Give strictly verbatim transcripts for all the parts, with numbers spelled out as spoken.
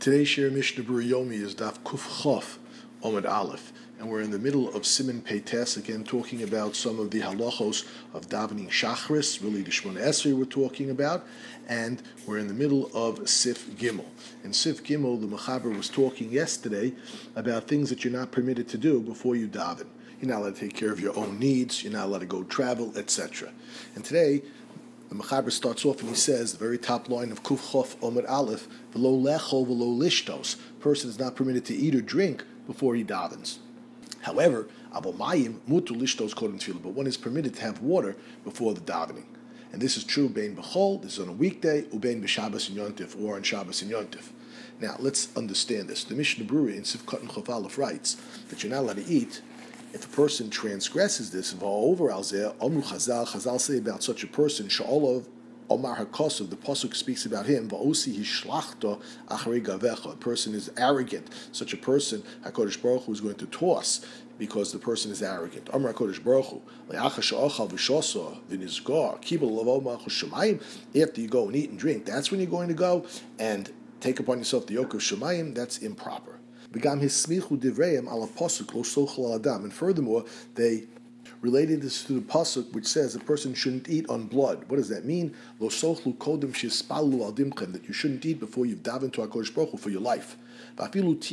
Today's Shir Mishnah Berurah Yomi is Daf Kuf Chof Omid Aleph, and we're in the middle of Siman Peites, again talking about some of the halachos of davening Shachris, really the Shemona Esrei we're talking about, and we're in the middle of Sif Gimel. In Sif Gimel, the Mechaber was talking yesterday about things that you're not permitted to do before you daven. You're not allowed to take care of your own needs, you're not allowed to go travel, et cetera. And today, the Mechaber starts off and he says, the very top line of Kuf Chof Omid Aleph, V'lo lecho v'lo lishtos, person is not permitted to eat or drink before he davens. However, Abol Mayim mutu lishtos kodem tefillah, but one is permitted to have water before the davening. And this is true bein b'chol, this is on a weekday, ubein b'Shabbos and Yontif, or on Shabbos and Yontif. Now, let's understand this. The Mishnah Berurah in Sif Katan Chof Aleph writes that you're not allowed to eat if a person transgresses this. Over Alzeh, Amru Chazal, Chazal say about such a person, Sha'olov Omar HaKosov, the Pasuk speaks about him, Va'osi Hishlachta Acharei Gavecha, a person is arrogant. Such a person, HaKadosh Baruch Hu is going to toss because the person is arrogant. Amar HaKadosh Baruch Hu, Le'acha Sha'achal V'shosa V'nizgar, Kibel Lavo Malchus Shemayim, after you go and eat and drink, that's when you're going to go and take upon yourself the yoke of Shemayim. That's improper. And furthermore, they related this to the pasuk which says a person shouldn't eat on blood. What does that mean? That you shouldn't eat before you've davened to HaKadosh Baruch Hu for your life. The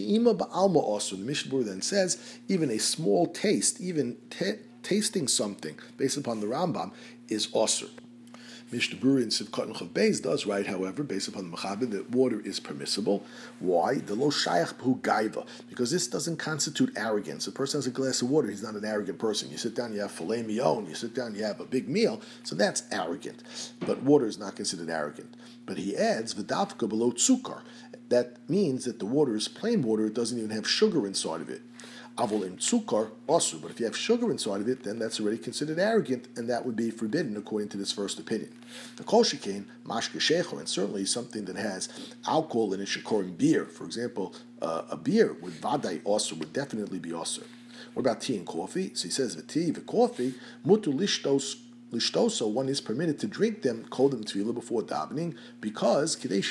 Mishnah Berurah then says, even a small taste, even t- tasting something, based upon the Rambam, is osur. Mishnah Berurah in Sif Katan Chof Beis does write, however, based upon the Mechaber, that water is permissible. Why? The lo shayach b'hu gaiva, because this doesn't constitute arrogance. A person has a glass of water, he's not an arrogant person. You sit down, you have filet mignon, you sit down, you have a big meal, so that's arrogant. But water is not considered arrogant. But he adds, v'davka below tzukar. That means that the water is plain water, it doesn't even have sugar inside of it. Avol im tzukar osur, but if you have sugar inside of it, then that's already considered arrogant, and that would be forbidden according to this first opinion. The kol shekain mashke shecho, and certainly something that has alcohol in it, shekorim beer, for example, uh, a beer with vaday osur would definitely be osur. What about tea and coffee? So he says the tea, the coffee, mutu lishtos. Lishtoso, one is permitted to drink them kodem tefillah before davening because these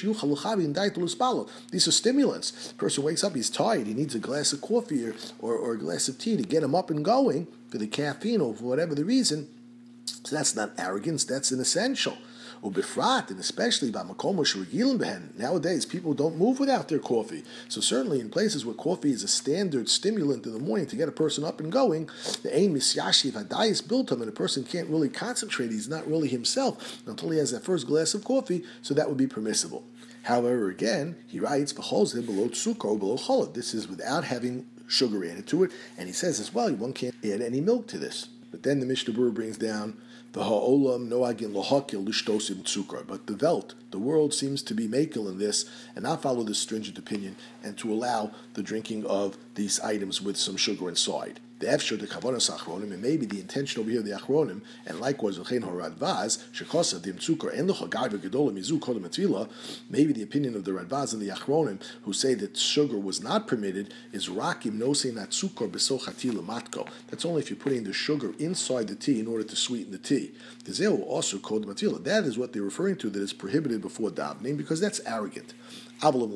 are stimulants. The person wakes up, he's tired, he needs a glass of coffee or, or, or a glass of tea to get him up and going for the caffeine or for whatever the reason. So that's not arrogance, that's an essential. Ubifrat, and especially by makom shregilim behen. Nowadays, people don't move without their coffee. So certainly in places where coffee is a standard stimulant in the morning to get a person up and going, the ein misyashiv hadayis built him, and a person can't really concentrate. He's not really himself until he has that first glass of coffee. So that would be permissible. However, again, he writes v'cholzeh below tzukar below cholad. This is without having sugar added to it, and he says as well, one can't add any milk to this. But then the Mishnah Berurah brings down the ha'olam noagin lohakil lishtosim tzukar. But the Welt, the world, seems to be makel in this and not follow this stringent opinion and to allow the drinking of these items with some sugar inside. The efshar the kavanas achronim, and maybe the intention over here of the achronim, and likewise v'chein haradvaz shekosa dim tzukar en lochagayva gedola mizu kodem atila. Maybe the opinion of the radvaz and the achronim who say that sugar was not permitted is rakim nosein that tzukar besoch atila matko. That's only if you're putting the sugar inside the tea in order to sweeten the tea. Tezeu also kodem atila. That is what they're referring to, that is prohibited before davening, because that's arrogant. But if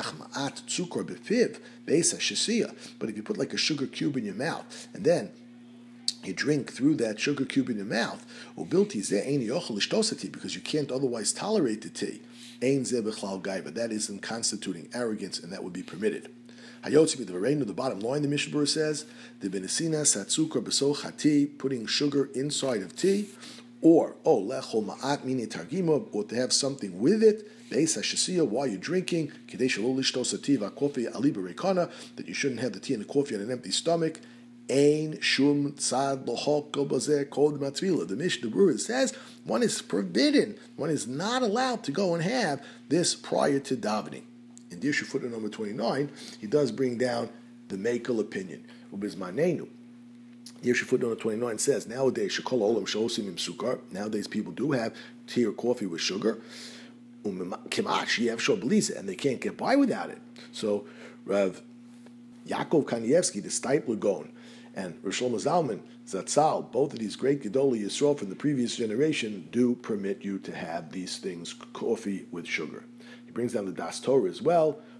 you put like a sugar cube in your mouth and then you drink through that sugar cube in your mouth, because you can't otherwise tolerate the tea, that isn't constituting arrogance, and that would be permitted. The bottom line, the Mishnah Berurah says, the benesinas hatzukar besoch hati, putting sugar inside of tea, or oh lechol ma'at mini targima, or to have something with it, beis hashasiya, while you're drinking, kadesh lo lishtos ativa coffee aliba rekana, that you shouldn't have the tea and the coffee on an empty stomach. Ein shum tzad lohok bazeh kod matvila. The Mishnah Berurah says one is forbidden, one is not allowed to go and have this prior to davening. In the issue footnote number twenty-nine, he does bring down the Mekel opinion. Ubizmanenu. The issue footnote twenty-nine says, nowadays, nowadays people do have tea or coffee with sugar, and they can't get by without it. So Rav Yaakov Kanievsky, the Steipler Gaon, and Rosh Shlomo Zalman Zatzal, both of these great Gedolei Yisrael from the previous generation, do permit you to have these things, coffee with sugar. He brings down the Das Torah as well,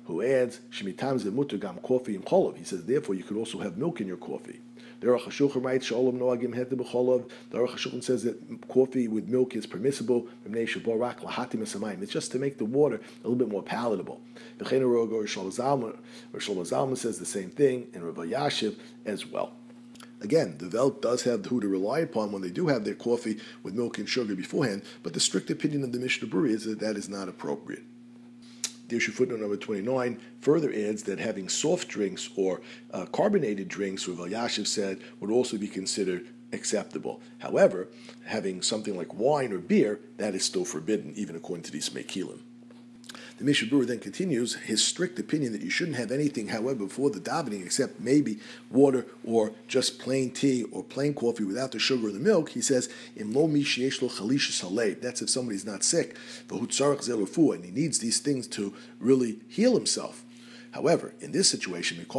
who adds, Shemitam ze mutter gam coffee and cholov. He says, therefore, you could also have milk in your coffee. The Aruch HaShulchan writes, Shalom noagim hete b'cholov. The Aruch HaShulchan says that coffee with milk is permissible. It's just to make the water a little bit more palatable. V'chein Rosh Shlomo Zalman says the same thing, and Rav Yashiv as well. Again, the Welt does have who to rely upon when they do have their coffee with milk and sugar beforehand, but the strict opinion of the Mishnah Berurah is that that is not appropriate. The issue footnote number twenty-nine further adds that having soft drinks or uh, carbonated drinks, Rav Yashiv said, would also be considered acceptable. However, having something like wine or beer, that is still forbidden, even according to these Mekilim. The Mishnah Berurah then continues his strict opinion that you shouldn't have anything, however, before the davening except maybe water or just plain tea or plain coffee without the sugar or the milk. He says, Im lo mi sheyesh lo chalishus halev. That's if somebody's not sick, and he needs these things to really heal himself. However, in this situation, if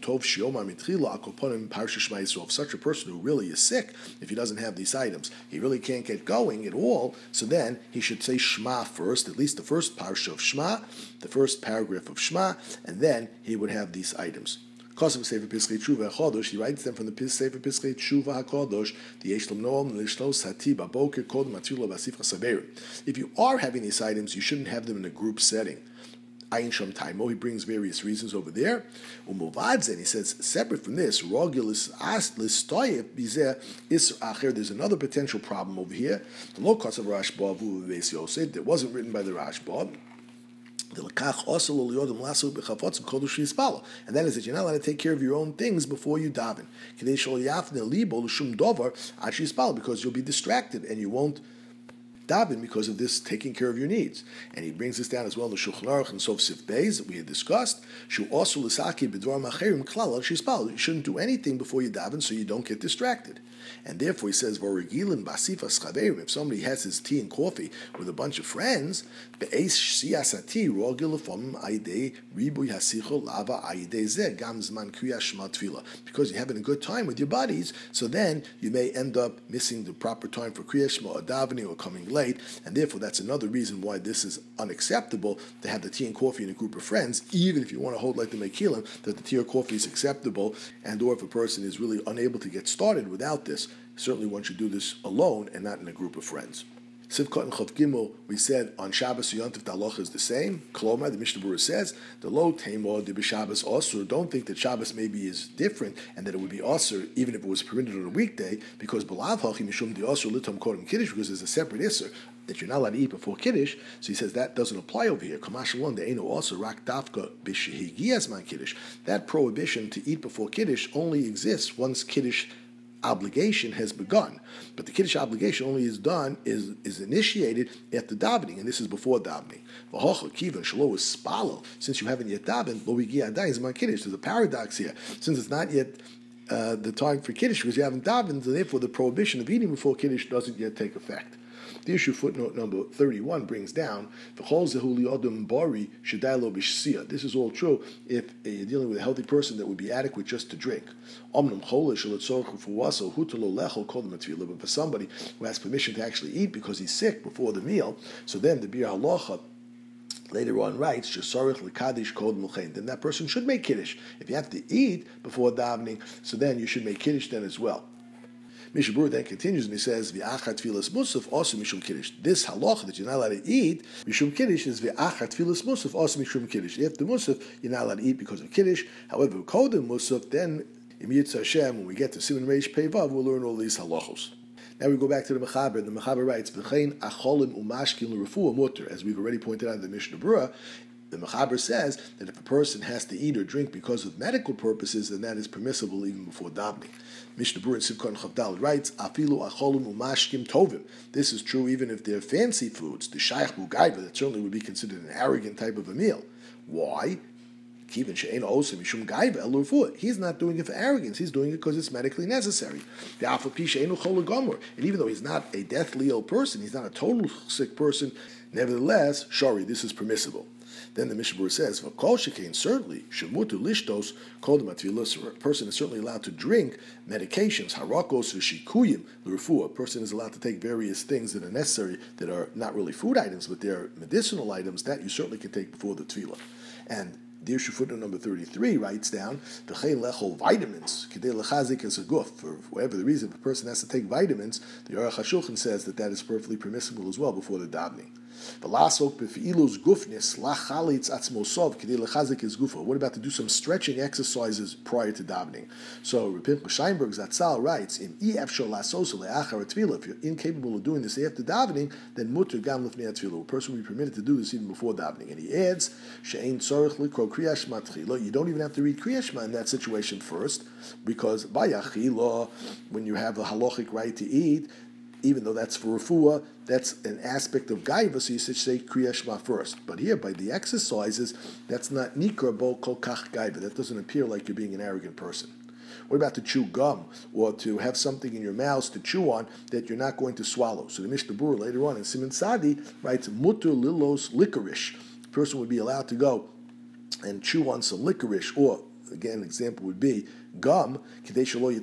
such a person who really is sick, if he doesn't have these items, he really can't get going at all, so then he should say Shema first, at least the first parsha of Shema, the first paragraph of Shema, and then he would have these items. He writes them from the Sefer Piskei Tshuva HaKodosh, the Yesh Noam Lishlos Hati Baboker Kod Matula Basifra Saverim. If you are having these items, you shouldn't have them in a group setting. Ayin Shom Taimo, he brings various reasons over there. Umovadzen, he says, separate from this, Rogilis Listoyev Bizer Is Acher, there's another potential problem over here. The low cost of Rashba Vu Beis Yosef that wasn't written by the Rashba. And that is that you're not allowed to take care of your own things before you daven. Because you'll be distracted and you won't daven because of this taking care of your needs. And he brings this down as well in the Shulchan Aruch and Sof Sif Beis that we had discussed. You shouldn't do anything before you daven so you don't get distracted. And therefore he says, if somebody has his tea and coffee with a bunch of friends, because you're having a good time with your buddies, so then you may end up missing the proper time for Kriyas Shema or davening or coming late, and therefore that's another reason why this is unacceptable to have the tea and coffee in a group of friends, even if you want to hold like the Mekilim, that the tea or coffee is acceptable, and or if a person is really unable to get started without this, certainly one should do this alone and not in a group of friends. Sivkot and Chav Gimel, we said on Shabbos or Yontif the halacha is the same. Klomar, the Mishnah Berurah says, the lo teimo de b'Shabbos osur. Don't think that Shabbos maybe is different and that it would be osur even if it was permitted on a weekday, because b'lav hachim mishum de osur litom kodem kiddush, because there's a separate isser that you're not allowed to eat before kiddush. So he says that doesn't apply over here. Kamashalon de eno osur rak dafka b'shehigias man kiddush. That prohibition to eat before kiddush only exists once kiddush obligation has begun, but the Kiddush obligation only is done, is, is initiated at the davening, and this is before davening. Since you haven't yet davened, there's a paradox here. Since it's not yet uh, the time for Kiddush, because you haven't davened, so therefore the prohibition of eating before Kiddush doesn't yet take effect. The issue footnote number thirty-one brings down, this is all true if you're dealing with a healthy person that would be adequate just to drink. But for somebody who has permission to actually eat because he's sick before the meal, so then the Bir Halacha later on writes, then that person should make Kiddush. If you have to eat before davening, so then you should make Kiddush then as well. Mishnah Berurah then continues and he says, "V'achat tfilas musaf also mishum kiddush." This halacha that you're not allowed to eat mishum kiddush is v'achat tfilas musaf also mishum kiddush. If the musaf you're not allowed to eat because of kiddush. However, kodem musaf, then in Yitzhak Hashem, when we get to Siman Reish Pei Vav, we'll learn all these halachos. Now we go back to the Mechaber. The Mechaber writes, "V'chein acholim umashkin l'refuah mutter." As we've already pointed out in the Mishnah Berurah, the Mechaber says that if a person has to eat or drink because of medical purposes, then that is permissible even before davening. Mishnah Berurah in Sivkot Chavdal writes, "Afilu acholum umashkim tovim." This is true even if they're fancy foods. The shaykh bugaiva, that certainly would be considered an arrogant type of a meal. Why? He's not doing it for arrogance. He's doing it because it's medically necessary. And even though he's not a deathly ill person, he's not a total sick person, nevertheless, shari, this is permissible. Then the Mishnah Berurah says, "V'kol shekain, certainly shemutu lishtos kol dematvilos." A person is certainly allowed to drink medications, harakos v'shikuyim l'refuah. A person is allowed to take various things that are necessary, that are not really food items, but they're medicinal items that you certainly can take before the tefillah. And Dirshu footnote number thirty-three writes down, V'chein lechol vitamins, k'dei lechazik as a guf. For whatever the reason, if a person has to take vitamins, the Aruch HaShulchan says that that is perfectly permissible as well before the davening. What about to do some stretching exercises prior to davening? So Rabbi Sheinberg Zatzal writes, if you're incapable of doing this after davening, then mutter gam lifnei tefillah. A person will be permitted to do this even before davening. And he adds, she'ein tzorich likro kriyas shema tchila. You don't even have to read kriyas shema in that situation first, because bayachila, when you have the halachic right to eat, even though that's for refuah, that's an aspect of gaiva, so you should say Kriya Shema first. But here, by the exercises, that's not nikra bo kol kach gaiva. That doesn't appear like you're being an arrogant person. What about to chew gum, or to have something in your mouth to chew on that you're not going to swallow? So the Mishnah Berurah later on in Siman Sadi writes, mutter lilos licorice. A person would be allowed to go and chew on some licorice, or, again, an example would be gum, in order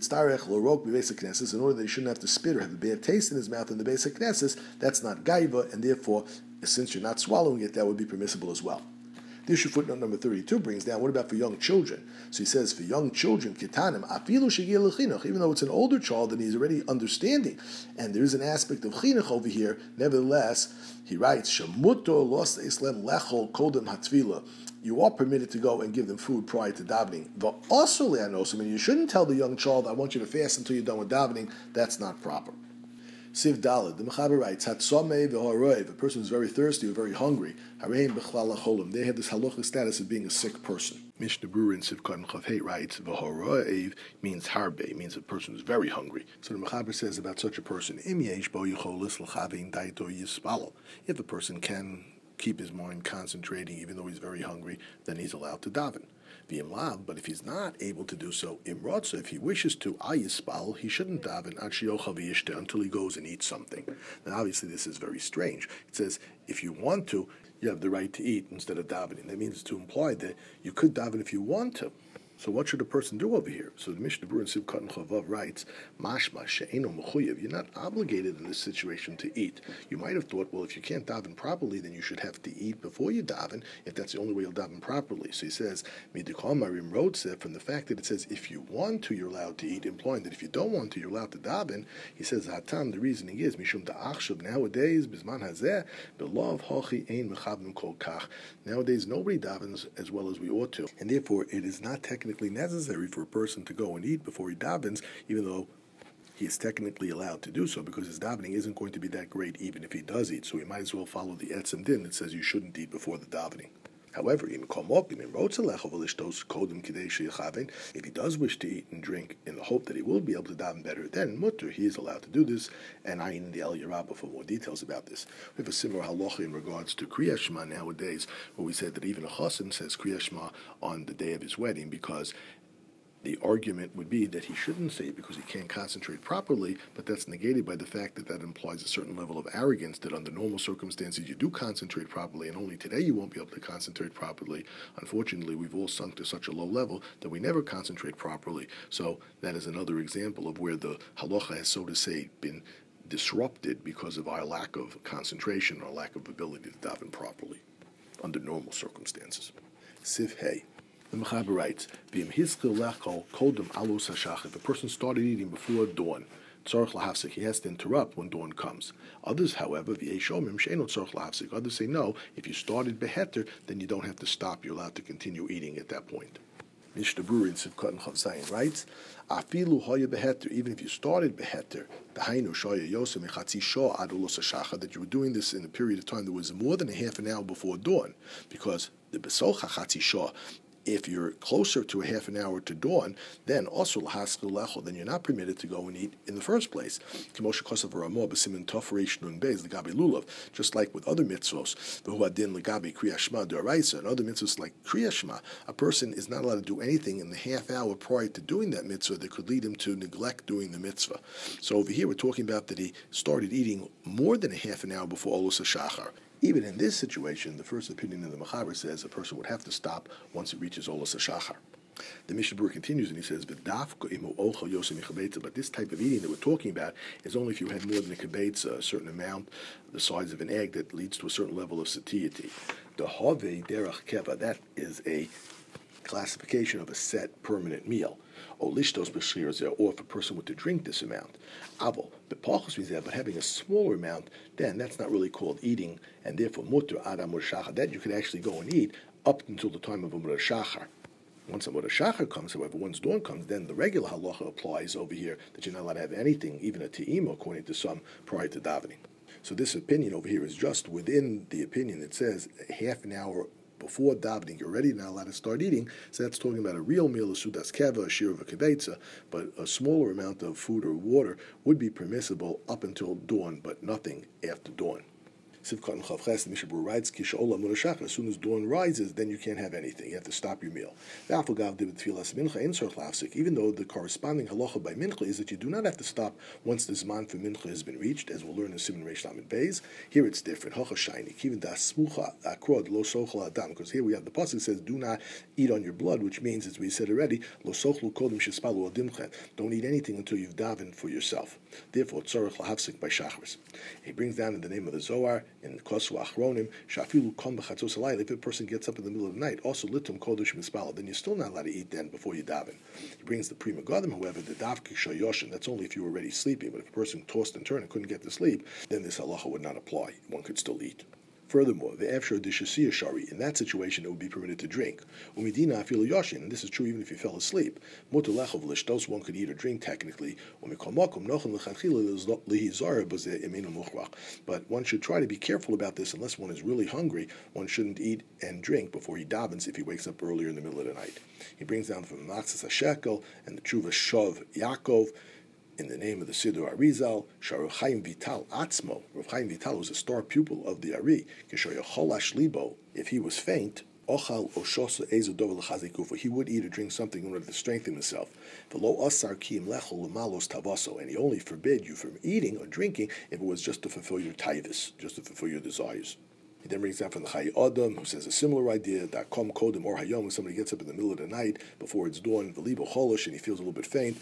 that he shouldn't have to spit or have a bad taste in his mouth in the basic knesses. That's not gaiva, and therefore, since you're not swallowing it, that would be permissible as well. The issue footnote number thirty-two brings down, what about for young children? So he says, for young children, kitanim, even though it's an older child and he's already understanding, and there is an aspect of chinuch over here, nevertheless, he writes, shamuto los islam lechol kodem hatvila. You are permitted to go and give them food prior to davening. But also, le'anosim, and you shouldn't tell the young child, I want you to fast until you're done with davening. That's not proper. Siv Daled, the Mechaber writes, Hatzomeh v'horoev, a person who's very thirsty or very hungry, hareim b'chlal hacholim, they have this halachic status of being a sick person. Mishnah Berurah in Siv Katan Chav Hey writes, v'horoev means harbe, means a person who's very hungry. So the Mechaber says about such a person, im yesh bo yicholis l'chavein daito yispalo. If a person can keep his mind concentrating even though he's very hungry, then he's allowed to daven. V'imlav, but if he's not able to do so, imrotza, if he wishes to, ayispal, he shouldn't daven until he goes and eats something. Now obviously this is very strange. It says, if you want to, you have the right to eat instead of davening. That means to imply that you could daven if you want to. So what should a person do over here? So the Mishnah Berurah in Siv Katan Chavav writes, Mashma she'eno mechuyev. You're not obligated in this situation to eat. You might have thought, well, if you can't daven properly, then you should have to eat before you daven, if that's the only way you'll daven properly. So he says, Midikal Marim Rodseh, from the fact that it says, if you want to, you're allowed to eat, implying that if you don't want to, you're allowed to daven. He says, Hatam, the reasoning is, Mishum da'achshab, nowadays, Bizman hazeh, belov hochi ein mechabim kol kach. Nowadays, nobody davens as well as we ought to, and therefore, it is not technically necessary for a person to go and eat before he davens, even though he is technically allowed to do so, because his davening isn't going to be that great even if he does eat. So he might as well follow the etzem din that says you shouldn't eat before the davening. However, if he does wish to eat and drink in the hope that he will be able to daven better, then mutter, he is allowed to do this. And I in the El Yerabah for more details about this. We have a similar halacha in regards to Kriya Shema nowadays, where we said that even a chassan says Kriya Shema on the day of his wedding, because the argument would be that he shouldn't say it because he can't concentrate properly, but that's negated by the fact that that implies a certain level of arrogance, that under normal circumstances you do concentrate properly, and only today you won't be able to concentrate properly. Unfortunately, we've all sunk to such a low level that we never concentrate properly. So that is another example of where the halacha has, so to say, been disrupted because of our lack of concentration or lack of ability to daven properly under normal circumstances. Sif Hey. The Mechaber writes, if a person started eating before dawn, he has to interrupt when dawn comes. Others, however, others say no, if you started beheter, then you don't have to stop, you're allowed to continue eating at that point. Mishnah Berurah in Siv Katan Chav Zayin writes, Afilu hoya beheter, even if you started beheter, behainu shoya yosem echatzi shah adulos hashacha, that you were doing this in a period of time that was more than a half an hour before dawn, because the besocha chatzi shah, if you're closer to a half an hour to dawn, then also l'haskil lechol, then you're not permitted to go and eat in the first place. Just like with other mitzvos, and other mitzvos like Kriya Shema, a person is not allowed to do anything in the half hour prior to doing that mitzvah that could lead him to neglect doing the mitzvah. So over here we're talking about that he started eating more than a half an hour before Olus HaShachar. Even in this situation, the first opinion of the Mechaber says a person would have to stop once it reaches Olus HaShachar. The Mishnah Berurah continues and he says, but this type of eating that we're talking about is only if you had more than a kibetza, a certain amount, the size of an egg that leads to a certain level of satiety. The hove derech keva, that is a classification of a set permanent meal. Or lishtos b'shir, or if a person were to drink this amount. Aval, b'pachos mizeh, but having a smaller amount, then that's not really called eating, and therefore mutter adam or shachar, that you could actually go and eat up until the time of a murah shachar. Once a murah shachar comes, however, once dawn comes, then the regular halacha applies over here, that you're not allowed to have anything, even a te'ima, according to some, prior to davening. So this opinion over here is just within the opinion that says half an hour before davening, you're already not allowed to start eating. So that's talking about a real meal, a sudas keva, a shir of a kibetza, but a smaller amount of food or water would be permissible up until dawn, but nothing after dawn. Sivkat and Chavches, the Mishnah Berurah writes, as soon as dawn rises, then you can't have anything. You have to stop your meal. Even though the corresponding halacha by mincha is that you do not have to stop once the zman for mincha has been reached, as we'll learn in Siman Reish Lamed Beis. Here it's different. Because here we have the pasuk says, do not eat on your blood, which means, as we said already, don't eat anything until you've davened for yourself. Therefore, tzorech lahafsik by shachris. He brings down in the name of the Zohar, in Kosu Achronim, Shafilu Kom B'chatzos Halayla, if a person gets up in the middle of the night, also Litum Kodesh Mispala, then you're still not allowed to eat then before you daven. He brings the Prima Gadim, however, the Davki Shayoshin, that's only if you were already sleeping, but if a person tossed and turned and couldn't get to sleep, then this halacha would not apply. One could still eat. Furthermore, the Efshar Dishasiya Shari, in that situation it would be permitted to drink. Umidina Afilu Yoshin, and this is true even if you fell asleep. Mutulechov Lishtos, one could eat or drink technically. But one should try to be careful about this unless one is really hungry. One shouldn't eat and drink before he davens if he wakes up earlier in the middle of the night. He brings down from Matzas HaShekel and the Tshuva Shov Yaakov, in the name of the Siddur Arizal, Shar Rav Chaim Vital Atzmo. Rav Chaim Vital was a star pupil of the Ari. If he was faint, Ochal Oshosa Ezo Dover L'Chazikufa, he would eat or drink something in order to strengthen himself. V'lo Asar Kiyim Lechol L'Malos Tavaso, and he only forbid you from eating or drinking if it was just to fulfill your taivus, just to fulfill your desires. He then brings down from the Chai Adam, who says a similar idea, that Kom Kodim or Hayom, when somebody gets up in the middle of the night before it's dawn, V'libo Cholish, and he feels a little bit faint,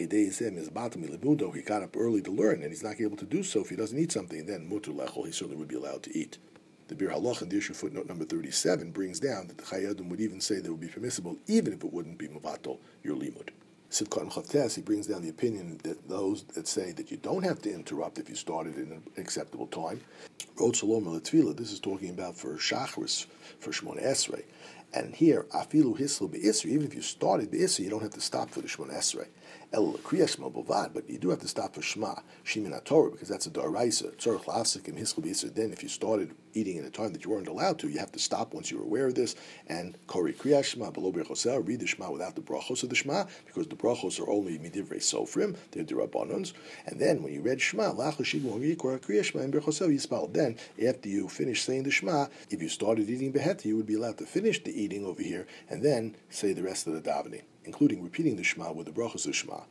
he got up early to learn, and he's not able to do so if he doesn't eat something, then Mutu Lechol, he certainly would be allowed to eat. The Bir Halach in the issue footnote number thirty-seven brings down that the Chai Adam would even say that it would be permissible, even if it wouldn't be Mavatal, your limud. Sidkat Chavtes, he brings down the opinion that those that say that you don't have to interrupt if you started in an acceptable time. Rod Shalom L'Tfila, this is talking about for Shachris, for Shmona Esrei. And here, Afilu Hislu Be'isri, even if you started Be'isri, you don't have to stop for the Shmona Esrei. El Kriya Shema Bovad, but you do have to stop for Shema, Shimin HaTorah, because that's a Daraisa, Tzorech L'Hafsik and Hislu Be'isri. Then if you started eating in a time that you weren't allowed to, you have to stop once you're aware of this, and Kori Kriya Shema, Below Berchosel, read the Shema without the brachos of the Shema, because the brachos are only Midivrei Sofrim, they're Dirabbanons, and then when you read Shema, Lachashigwa Yikor Kriya Shema, and Berchosel Yispal, then after you finish saying the Shema, if you started eating Beheti, you would be allowed to finish the eating over here, and then say the rest of the davening, including repeating the Shema with the brachos of Shema.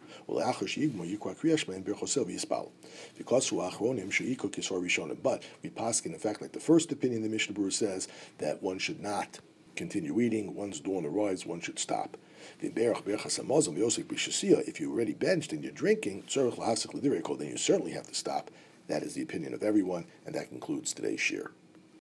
But we paskin, in fact, like the first opinion the Mishnah Berurah says, that one should not continue eating. Once dawn arrives, one should stop. If you already benched and you're drinking, then you certainly have to stop. That is the opinion of everyone, and that concludes today's shir.